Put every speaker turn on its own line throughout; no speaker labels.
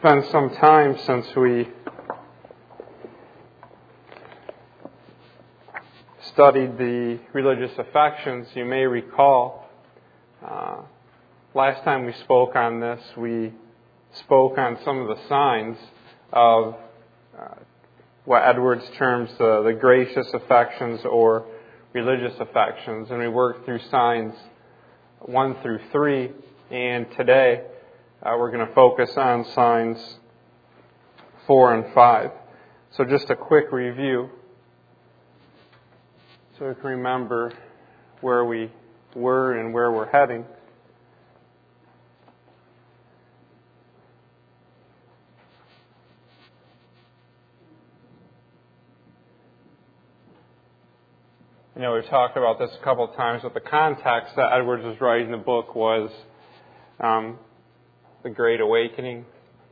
been some time since we studied the religious affections. You may recall, last time we spoke on this, we spoke on some of the signs of what Edwards terms the gracious affections or religious affections. And we worked through signs 1 through 3. And today we're going to focus on signs 4 and 5. So just a quick review so we can remember where we were and where we're heading. You know, we've talked about this a couple of times, but the context that Edwards was writing the book was the Great Awakening.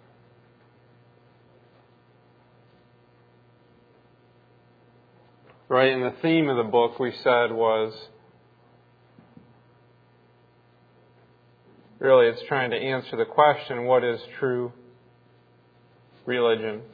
Right, and the theme of the book, we said, was really it's trying to answer the question, what is true religion?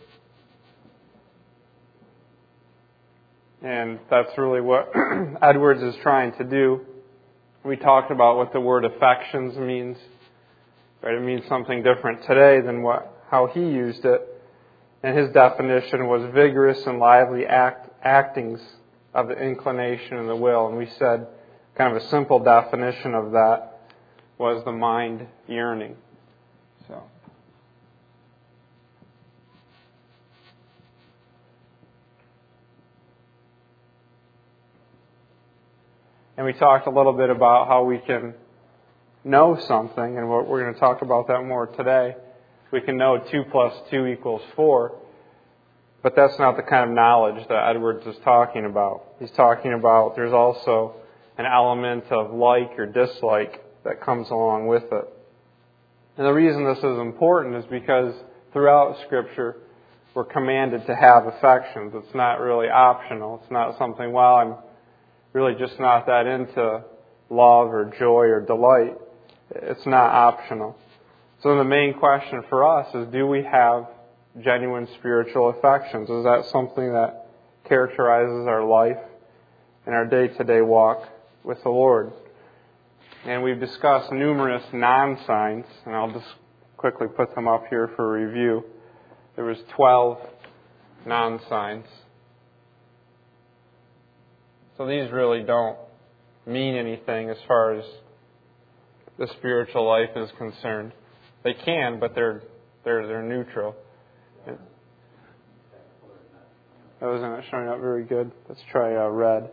And that's really what Edwards is trying to do. We talked about what the word affections means. Right? It means something different today than how he used it. And his definition was vigorous and lively actings of the inclination and the will. And we said kind of a simple definition of that was the mind yearning. So. And we talked a little bit about how we can know something, and we're going to talk about that more today. We can know 2 plus 2 equals 4, but that's not the kind of knowledge that Edwards is talking about. He's talking about there's also an element of like or dislike that comes along with it. And the reason this is important is because throughout Scripture, we're commanded to have affections. It's not really optional. It's not something, well, I'm really just not that into love or joy or delight. It's not optional. So the main question for us is, do we have genuine spiritual affections? Is that something that characterizes our life and our day-to-day walk with the Lord? And we've discussed numerous non-signs, and I'll just quickly put them up here for review. There was 12 non-signs. So these really don't mean anything as far as the spiritual life is concerned. They can, but they're neutral. That wasn't showing up very good. Let's try red.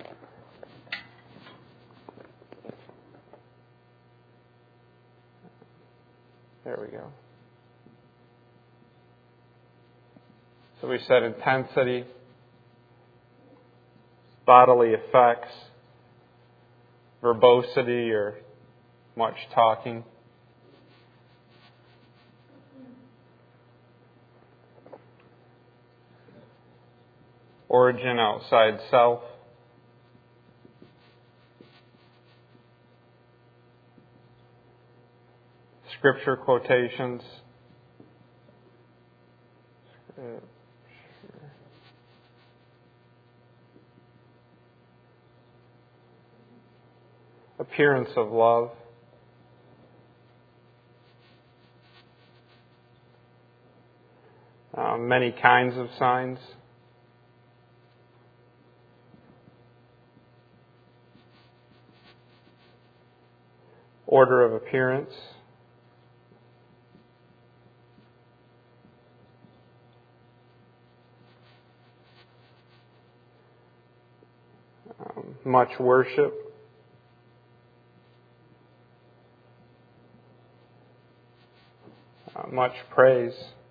There we go. So we said intensity, bodily effects, verbosity or much talking, origin outside self, scripture quotations, appearance of love, many kinds of signs, order of appearance, much worship, much praise,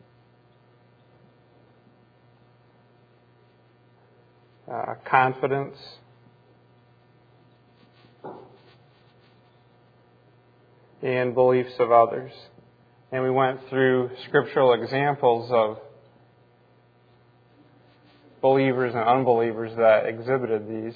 confidence, and beliefs of others. And we went through scriptural examples of believers and unbelievers that exhibited these.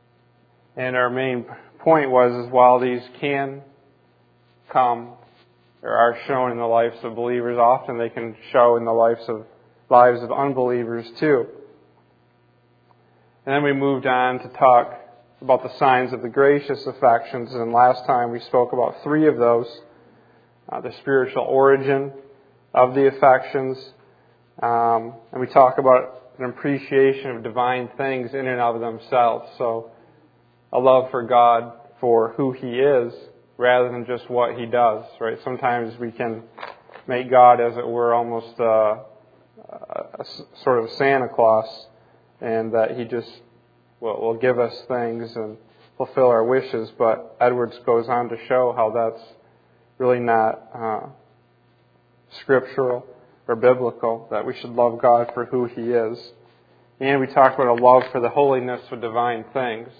And our main point was, is while these can come or are shown in the lives of believers. Often they can show in the lives of unbelievers too. And then we moved on to talk about the signs of the gracious affections, and last time we spoke about 3 of those. The spiritual origin of the affections, and we talk about an appreciation of divine things in and of themselves. So a love for God for who He is rather than just what He does, right? Sometimes we can make God, as it were, almost a sort of Santa Claus, and that He just will give us things and fulfill our wishes. But Edwards goes on to show how that's really not scriptural or biblical, that we should love God for who He is. And we talked about a love for the holiness of divine things.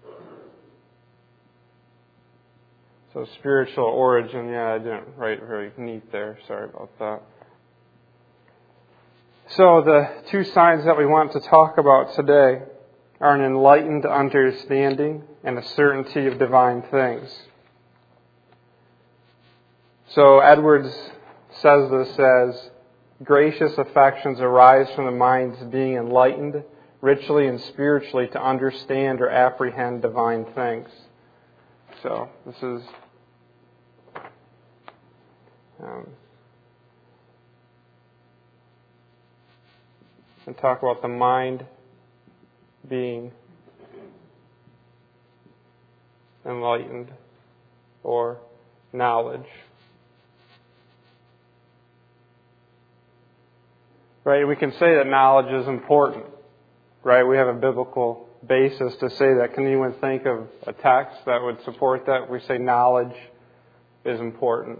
So spiritual origin, I didn't write very neat there. Sorry about that. So the 2 signs that we want to talk about today are an enlightened understanding and a certainty of divine things. So Edwards says this as gracious affections arise from the mind's being enlightened richly and spiritually to understand or apprehend divine things. So this is and talk about the mind being enlightened or knowledge. Right? We can say that knowledge is important. Right? We have a biblical basis to say that. Can anyone think of a text that would support that? We say knowledge is important.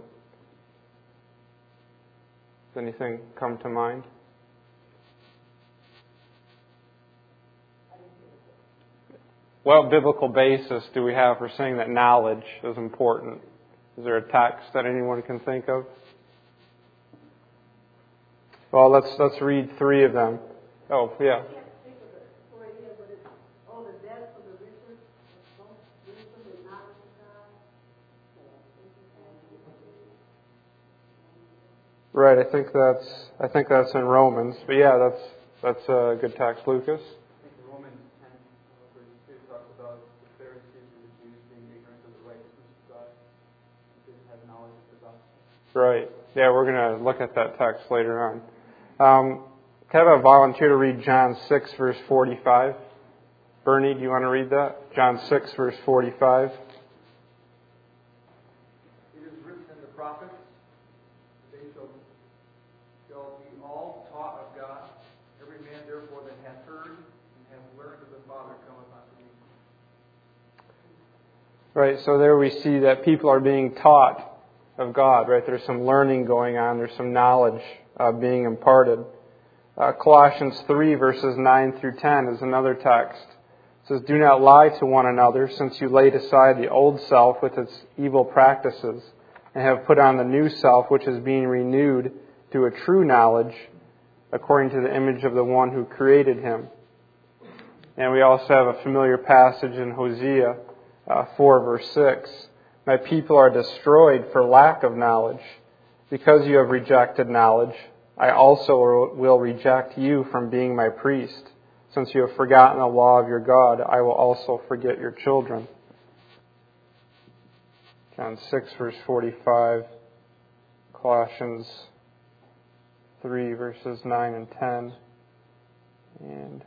Does anything come to mind? What biblical basis do we have for saying that knowledge is important? Is there a text that anyone can think of? Well, let's read 3 of them. Oh, yeah. Right, I think that's in Romans. But yeah, that's a good text, Lucas.
I think Romans 10, verse 2 talks about the Pharisees and the Jews being ignorant of the righteousness of God. They didn't have knowledge of the gospel.
Right. Yeah, we're going to look at that text later on. Can I have a volunteer to read John 6, verse 45? Bernie, do you want to read that? John 6, verse 45.
It is written in the prophets, they shall be all taught of God. Every man therefore that hath heard and hath learned of the Father cometh unto me.
Right, so there we see that people are being taught of God, right? There's some learning going on. There's some knowledge being imparted. Colossians 3, verses 9 through 10 is another text. It says, "Do not lie to one another, since you laid aside the old self with its evil practices, and have put on the new self, which is being renewed to a true knowledge, according to the image of the one who created him." And we also have a familiar passage in Hosea 4, verse 6. "My people are destroyed for lack of knowledge. Because you have rejected knowledge, I also will reject you from being my priest. Since you have forgotten the law of your God, I will also forget your children." John 6, verse 45. Colossians 3, verses 9 and 10. And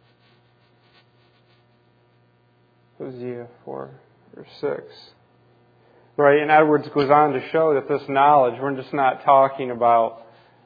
Hosea 4, verse 6. Right, and Edwards goes on to show that this knowledge, we're just not talking about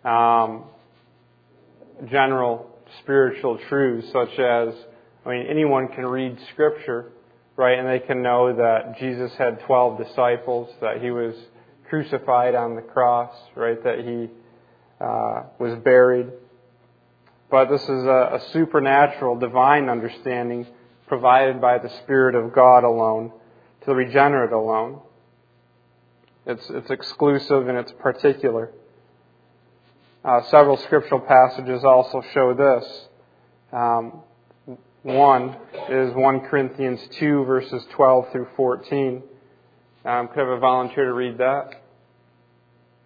general spiritual truths such as, anyone can read Scripture, right, and they can know that Jesus had 12 disciples, that He was crucified on the cross, right, that He was buried. But this is a supernatural, divine understanding provided by the Spirit of God alone, to the regenerate alone. It's exclusive and it's particular. Several scriptural passages also show this. One is 1 Corinthians 2, verses 12 through 14. Could I have a volunteer to read that?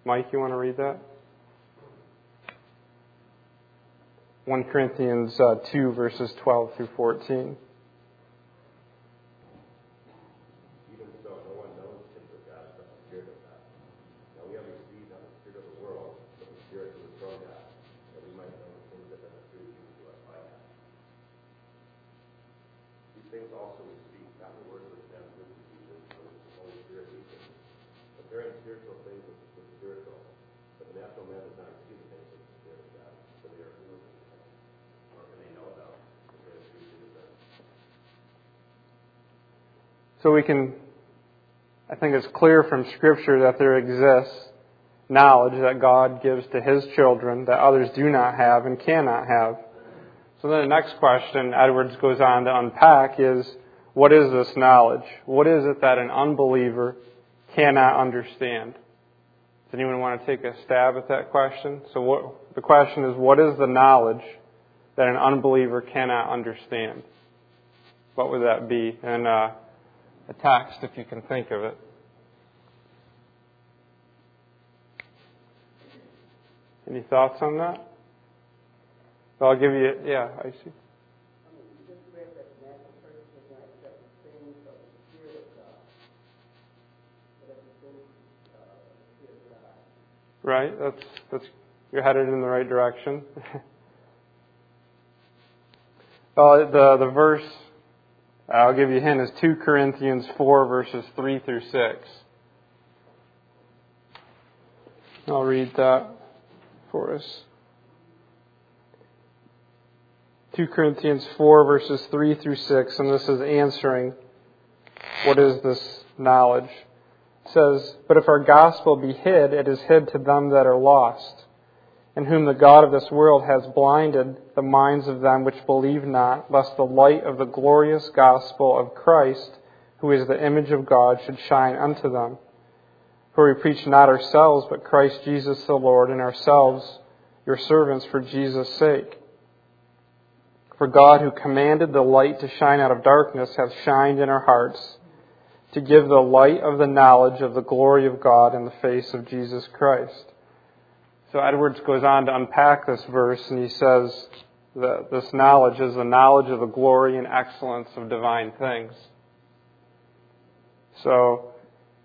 Mike, you want to read that? 1 Corinthians 2, verses 12 through 14. So I think it's clear from Scripture that there exists knowledge that God gives to His children that others do not have and cannot have. So then the next question Edwards goes on to unpack is, what is this knowledge? What is it that an unbeliever cannot understand? Does anyone want to take a stab at that question? So the question is, what is the knowledge that an unbeliever cannot understand? What would that be? And a text, if you can think of it. Any thoughts on that? So I'll give you, yeah, I see. Right, that's you're headed in the right direction. Well, the verse I'll give you a hint is 2 Corinthians 4 verses 3 through 6. I'll read that for us. 2 Corinthians 4 verses 3 through 6, and this is answering what is this knowledge. It says, "But if our gospel be hid, it is hid to them that are lost, in whom the God of this world has blinded the minds of them which believe not, lest the light of the glorious gospel of Christ, who is the image of God, should shine unto them. For we preach not ourselves, but Christ Jesus the Lord, and ourselves your servants for Jesus' sake. For God, who commanded the light to shine out of darkness, hath shined in our hearts, to give the light of the knowledge of the glory of God in the face of Jesus Christ." So Edwards goes on to unpack this verse, and he says that this knowledge is the knowledge of the glory and excellence of divine things. So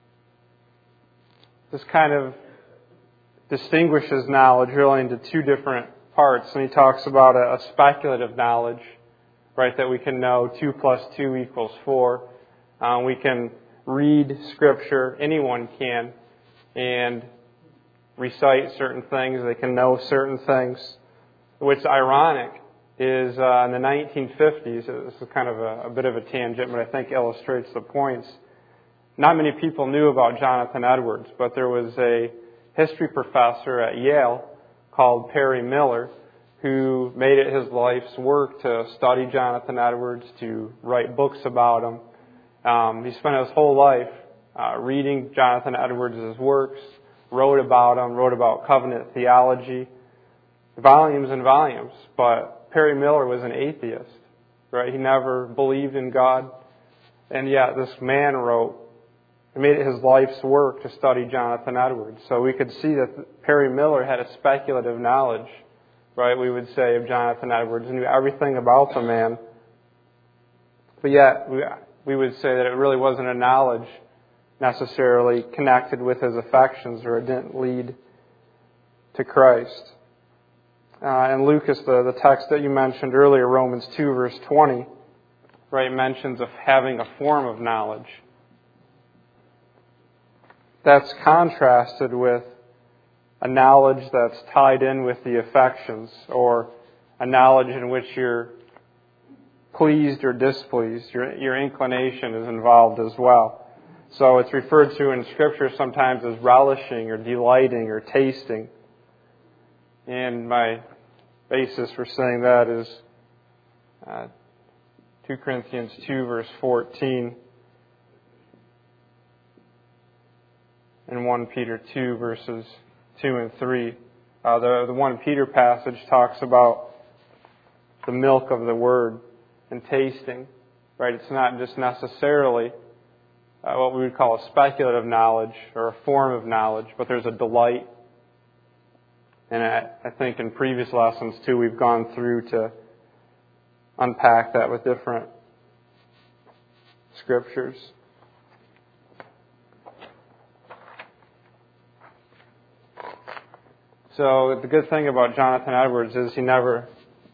this kind of distinguishes knowledge really into two different parts. And he talks about a speculative knowledge, right, that we can know 2 plus 2 equals 4. We can read Scripture, anyone can, and recite certain things. They can know certain things. What's ironic is in the 1950s, this is kind of a bit of a tangent, but I think illustrates the points. Not many people knew about Jonathan Edwards, but there was a history professor at Yale called Perry Miller who made it his life's work to study Jonathan Edwards, to write books about him. He spent his whole life reading Jonathan Edwards' works, wrote about him, wrote about covenant theology, volumes and volumes. But Perry Miller was an atheist, right? He never believed in God. And yet this man made it his life's work to study Jonathan Edwards. So we could see that Perry Miller had a speculative knowledge, right, we would say, of Jonathan Edwards, knew everything about the man. But yet we would say that it really wasn't a knowledge necessarily connected with his affections, or it didn't lead to Christ. And Lucas, the text that you mentioned earlier, Romans 2, verse 20, right, mentions of having a form of knowledge. That's contrasted with a knowledge that's tied in with the affections, or a knowledge in which you're pleased or displeased. Your inclination is involved as well. So it's referred to in Scripture sometimes as relishing or delighting or tasting. And my basis for saying that is 2 Corinthians 2, verse 14. And 1 Peter 2, verses 2 and 3. The 1 Peter passage talks about the milk of the Word and tasting. Right? It's not just necessarily what we would call a speculative knowledge or a form of knowledge, but there's a delight. And I think in previous lessons, too, we've gone through to unpack that with different scriptures. So the good thing about Jonathan Edwards is he never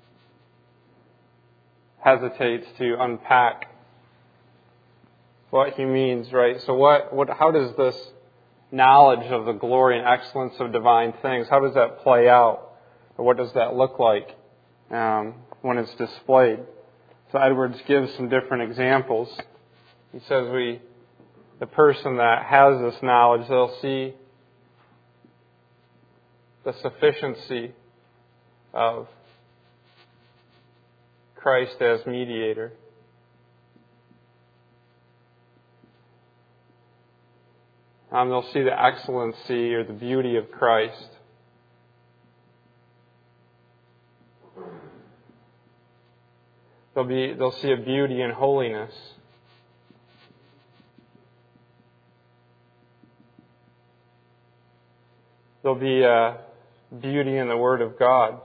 hesitates to unpack what he means, right? So how does this knowledge of the glory and excellence of divine things, how does that play out? Or what does that look like when it's displayed? So Edwards gives some different examples. He says the person that has this knowledge, they'll see the sufficiency of Christ as mediator. They'll see the excellency or the beauty of Christ. They'll see a beauty in holiness. There'll be a beauty in the Word of God.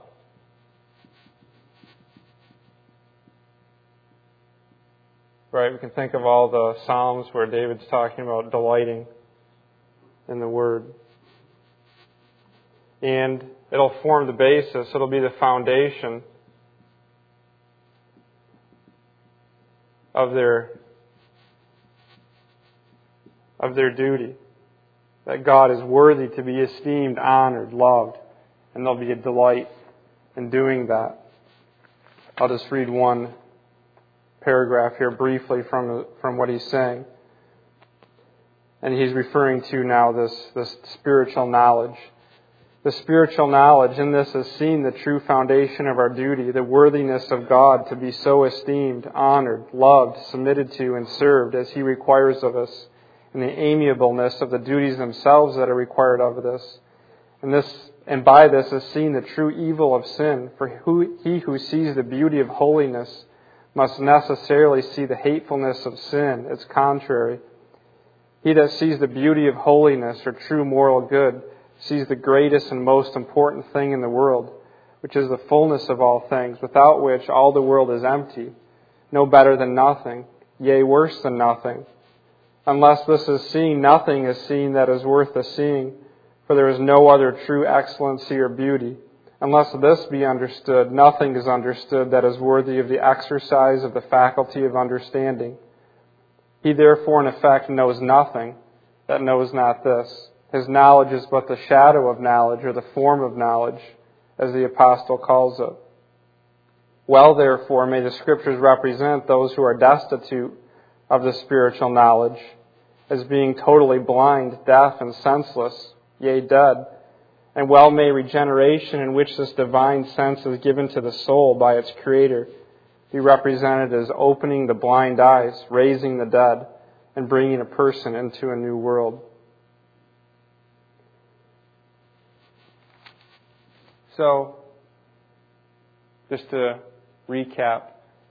Right? We can think of all the Psalms where David's talking about delighting in the Word. And it'll form the basis, it'll be the foundation of their duty. That God is worthy to be esteemed, honored, loved, and there'll be a delight in doing that. I'll just read one paragraph here briefly from what he's saying. And he's referring to now this spiritual knowledge. The spiritual knowledge in this has seen the true foundation of our duty, the worthiness of God to be so esteemed, honored, loved, submitted to, and served as He requires of us, and the amiableness of the duties themselves that are required of us. And by this has seen the true evil of sin, for he who sees the beauty of holiness must necessarily see the hatefulness of sin, its contrary. He that sees the beauty of holiness or true moral good sees the greatest and most important thing in the world, which is the fullness of all things, without which all the world is empty, no better than nothing, yea, worse than nothing. Unless this is seen, nothing is seen that is worth the seeing, for there is no other true excellency or beauty. Unless this be understood, nothing is understood that is worthy of the exercise of the faculty of understanding. He therefore in effect knows nothing that knows not this. His knowledge is but the shadow of knowledge, or the form of knowledge, as the apostle calls it. Well, therefore, may the Scriptures represent those who are destitute of the spiritual knowledge as being totally blind, deaf, and senseless, yea, dead. And well may regeneration, in which this divine sense is given to the soul by its Creator, be represented as opening the blind eyes, raising the dead, and bringing a person into a new world. So, just to recap,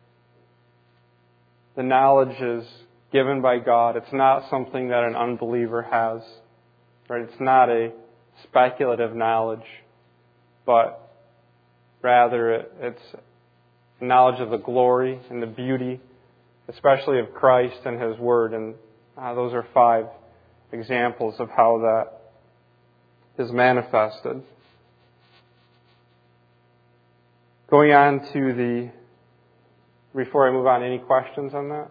the knowledge is given by God. It's not something that an unbeliever has. Right? It's not a speculative knowledge, but rather it's knowledge of the glory and the beauty, especially of Christ and His Word. And those are 5 examples of how that is manifested. Going on to before I move on, any questions on that?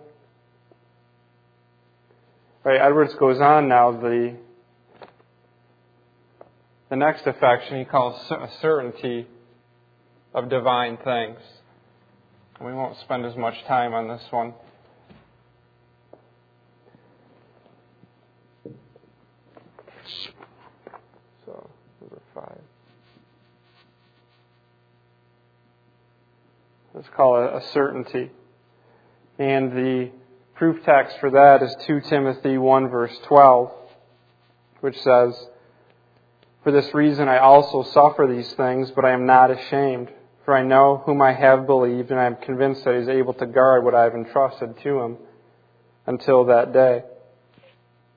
Right, Edwards goes on now, the next affection he calls a certainty of divine things. We won't spend as much time on this one. So, number 5. Let's call it a certainty. And the proof text for that is 2 Timothy 1 verse 12, which says, "For this reason I also suffer these things, but I am not ashamed. For I know whom I have believed, and I am convinced that He is able to guard what I have entrusted to Him until that day."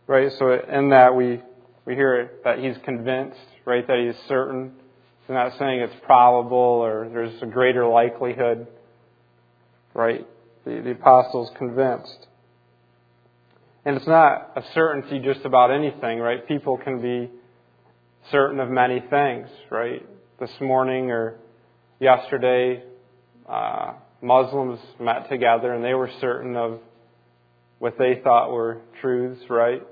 Right? So in that we hear that he's convinced, right, that he is certain. He's not saying it's probable or there's a greater likelihood. Right? The apostle's convinced. And it's not a certainty just about anything, right? People can be certain of many things, right? This morning or yesterday, Muslims met together and they were certain of what they thought were truths, right?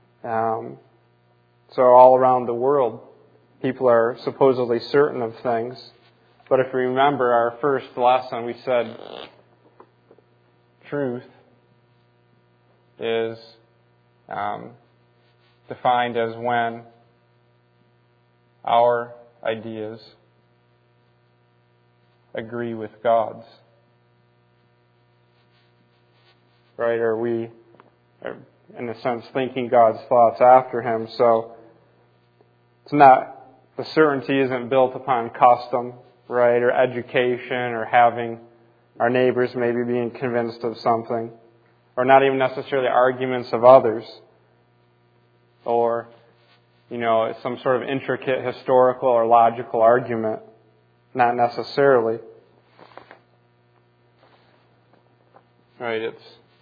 So all around the world, people are supposedly certain of things. But if we remember our first lesson, we said truth is defined as when our ideas agree with God's. Right? Or we are, in a sense, thinking God's thoughts after Him. So it's not, the certainty isn't built upon custom, right? Or education or having our neighbors maybe being convinced of something. Or not even necessarily arguments of others. Or, some sort of intricate historical or logical argument. Not necessarily. Right, it's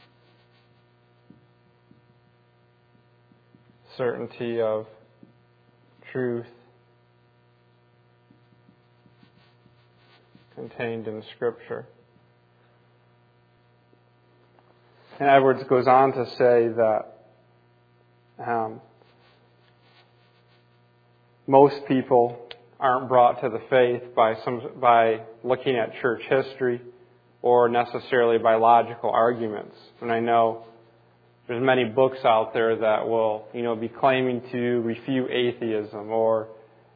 certainty of truth contained in Scripture. And Edwards goes on to say that most people aren't brought to the faith by looking at church history or necessarily by logical arguments. And I know there's many books out there that will, be claiming to refute atheism or,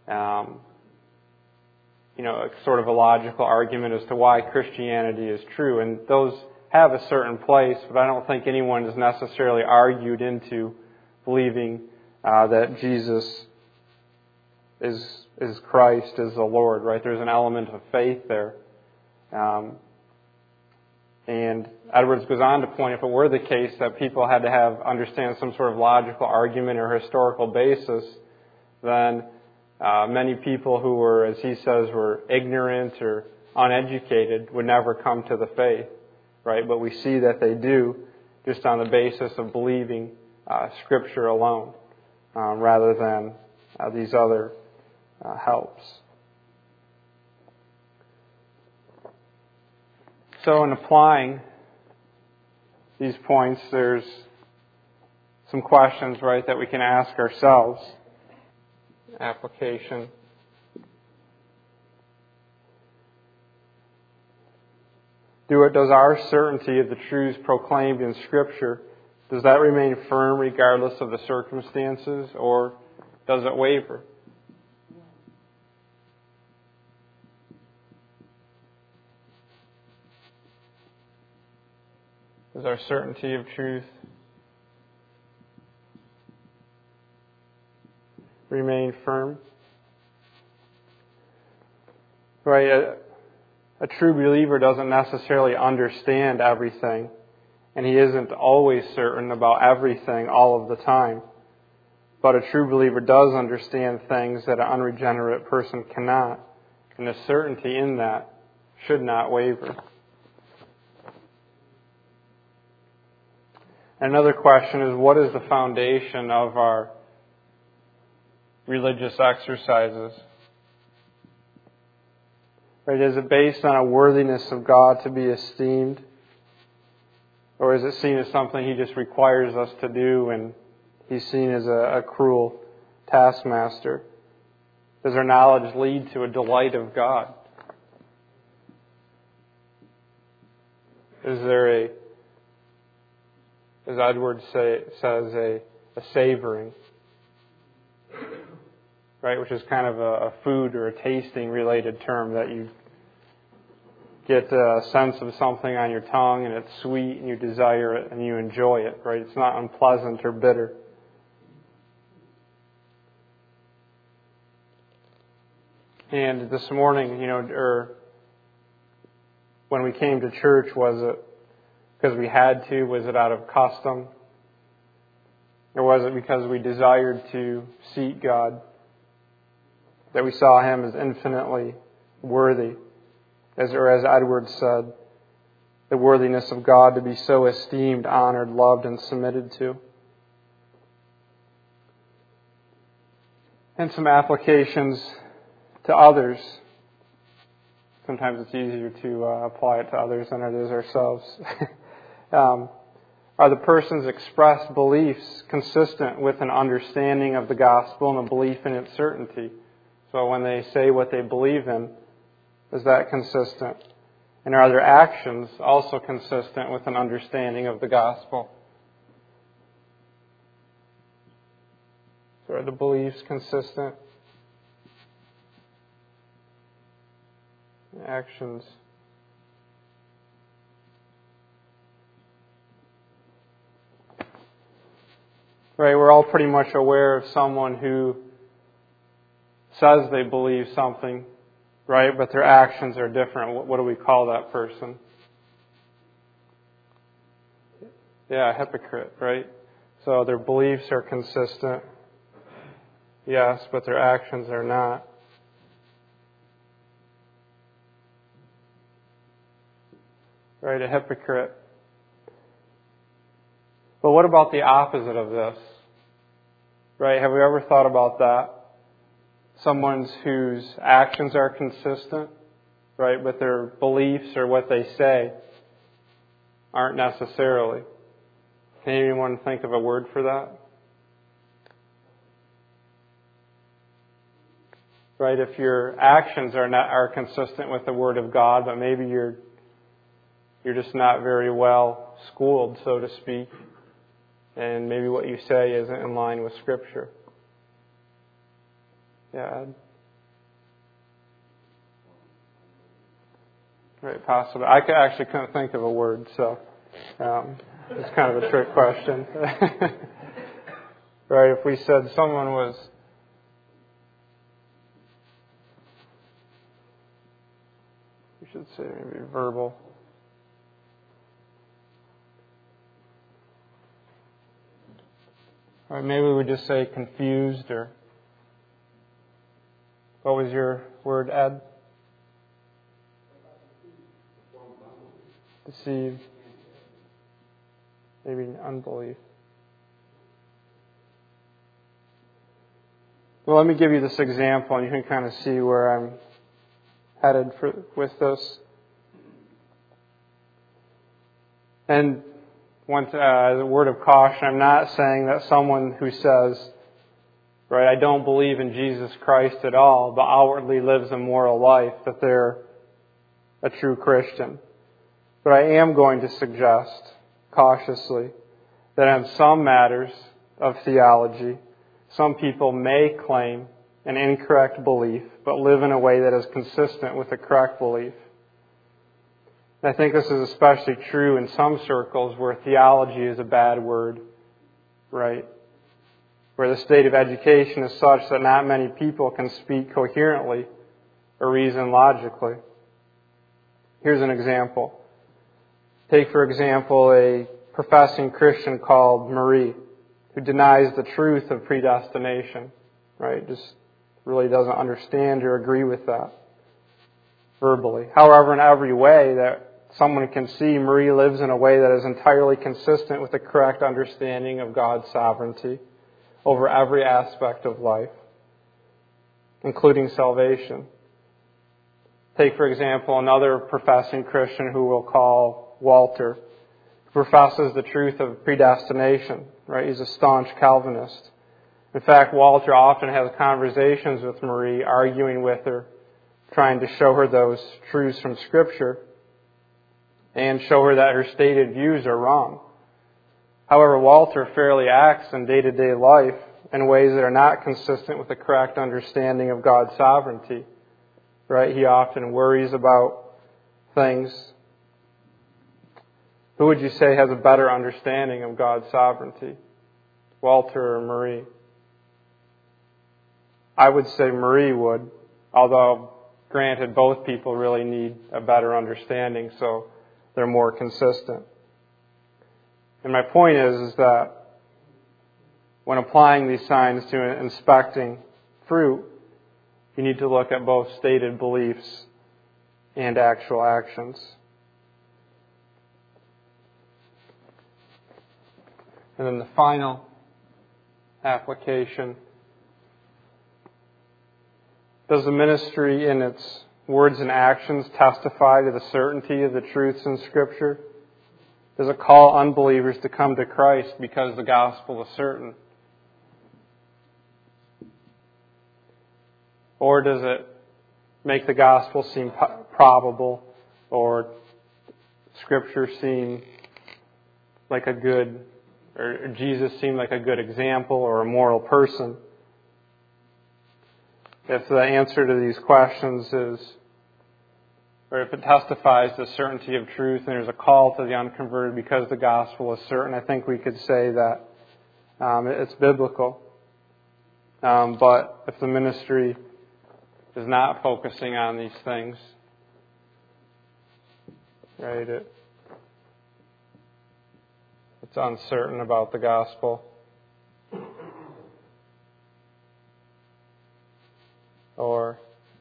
sort of a logical argument as to why Christianity is true. And those have a certain place, but I don't think anyone is necessarily argued into believing that Jesus is Christ, is the Lord, right? There's an element of faith there. And Edwards goes on to point, if it were the case that people had to understand some sort of logical argument or historical basis, then many people who were, as he says, were ignorant or uneducated would never come to the faith, right? But we see that they do just on the basis of believing Scripture alone, rather than these other helps. So in applying these points, there's some questions, right, that we can ask ourselves. Application. Does our certainty of the truths proclaimed in Scripture, does that remain firm regardless of the circumstances, or does it waver? Does our certainty of truth remain firm? Right? A true believer doesn't necessarily understand everything, and he isn't always certain about everything all of the time. But a true believer does understand things that an unregenerate person cannot, and the certainty in that should not waver. Another question is, what is the foundation of our religious exercises? Right? Is it based on a worthiness of God to be esteemed? Or is it seen as something He just requires us to do and He's seen as a cruel taskmaster? Does our knowledge lead to a delight of God? Is there as Edwards says, a savoring, right? Which is kind of a food or a tasting related term, that you get a sense of something on your tongue and it's sweet and you desire it and you enjoy it, right? It's not unpleasant or bitter. And this morning, or when we came to church, was it because we had to? Was it out of custom? Or was it because we desired to seek God, that we saw Him as infinitely worthy? As Edwards said, the worthiness of God to be so esteemed, honored, loved, and submitted to. And some applications to others. Sometimes it's easier to apply it to others than it is ourselves. Are the person's expressed beliefs consistent with an understanding of the gospel and a belief in its certainty? So when they say what they believe in, is that consistent? And are their actions also consistent with an understanding of the gospel? So are the beliefs consistent? Actions. Right, we're all pretty much aware of someone who says they believe something, right, but their actions are different. What do we call that person? Yeah, a hypocrite, right? So their beliefs are consistent, yes, but their actions are not. Right, a hypocrite. But what about the opposite of this? Right, have we ever thought about that? Someone whose actions are consistent, right, but their beliefs or what they say aren't necessarily. Can anyone think of a word for that? Right, if your actions are consistent with the Word of God, but maybe you're just not very well schooled, so to speak, and maybe what you say isn't in line with Scripture. Yeah. Right, possibly. I actually couldn't think of a word, so it's kind of a trick question. Right, if we said someone was we should say maybe verbal. Or maybe we would just say confused, or what was your word, Ed? Deceived. Maybe unbelief. Well, let me give you this example, and you can kind of see where I'm headed with this. And as a word of caution, I'm not saying that someone who says, right, I don't believe in Jesus Christ at all, but outwardly lives a moral life, that they're a true Christian. But I am going to suggest, cautiously, that in some matters of theology, some people may claim an incorrect belief, but live in a way that is consistent with the correct belief. I think this is especially true in some circles where theology is a bad word, right? Where the state of education is such that not many people can speak coherently or reason logically. Here's an example. Take, for example, a professing Christian called Marie, who denies the truth of predestination, right? Just really doesn't understand or agree with that verbally. However, in every way that someone can see, Marie lives in a way that is entirely consistent with the correct understanding of God's sovereignty over every aspect of life, including salvation. Take, for example, another professing Christian who we'll call Walter, who professes the truth of predestination, right? He's a staunch Calvinist. In fact, Walter often has conversations with Marie, arguing with her, trying to show her those truths from Scripture and show her that her stated views are wrong. However, Walter fairly acts in day-to-day life in ways that are not consistent with the correct understanding of God's sovereignty. Right? He often worries about things. Who would you say has a better understanding of God's sovereignty? Walter or Marie? I would say Marie would, although granted both people really need a better understanding, so they're more consistent. And my point is that when applying these signs to inspecting fruit, you need to look at both stated beliefs and actual actions. And then the final application. Does the ministry in its words and actions testify to the certainty of the truths in Scripture? Does it call unbelievers to come to Christ because the gospel is certain? Or does it make the gospel seem probable, or Scripture seem like a good, or Jesus seem like a good example or a moral person? If the answer to these questions is, or if it testifies to certainty of truth and there's a call to the unconverted because the gospel is certain, I think we could say that it's biblical. But if the ministry is not focusing on these things, right, it's uncertain about the gospel, or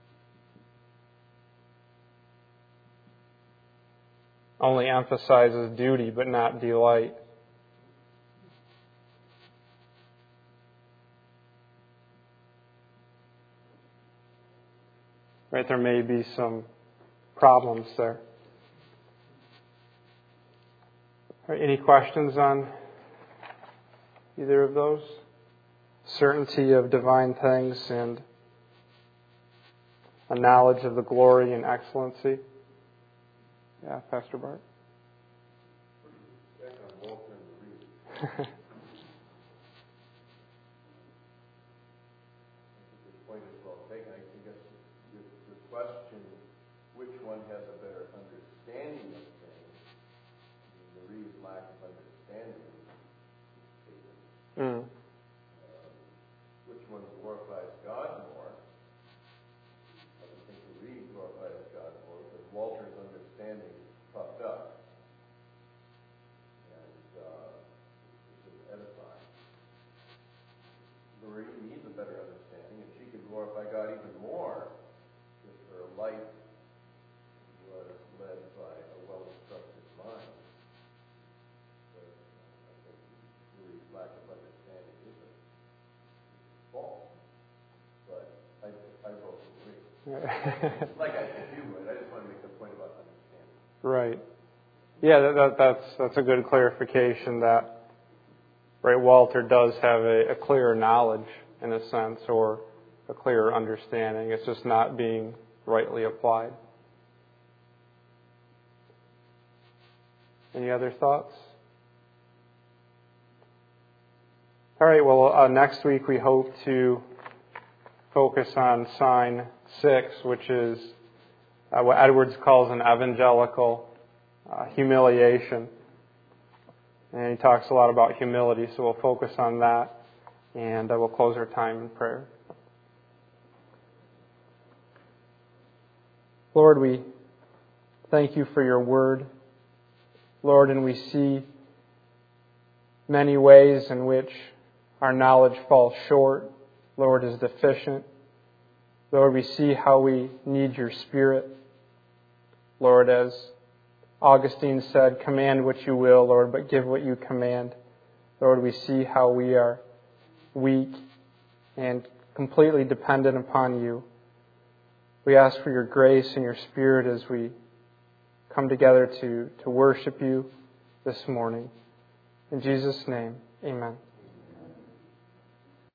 only emphasizes duty but not delight. Right, there may be some problems there. Right, any questions on either of those? Certainty of divine things and a knowledge of the glory and excellency. Yeah, Pastor Bart.
Question, which one has a better understanding of things? The Reed's lack of understanding. Which one glorifies God more? I would think the Reed glorifies God more because Walter's understanding is puffed up and is edifying. The Reed needs a better understanding, and she can glorify God even more. Her life was led by a well-instructed mind. But I think Louis' lack of understanding isn't false. But I both agree. Like I said, you would. I just want to make the point about understanding.
Right. Yeah, that's a good clarification that, right, Walter does have a clearer knowledge in a sense, or a clearer understanding. It's just not being rightly applied. Any other thoughts? All right, well, next week we hope to focus on sign 6, which is what Edwards calls an evangelical humiliation. And he talks a lot about humility, so we'll focus on that, and we'll close our time in prayer. Lord, we thank you for your word, Lord, and we see many ways in which our knowledge falls short, Lord, is deficient. Lord, we see how we need your Spirit. Lord, as Augustine said, command what you will, Lord, but give what you command. Lord, we see how we are weak and completely dependent upon you. We ask for your grace and your Spirit as we come together to worship you this morning. In Jesus' name, amen.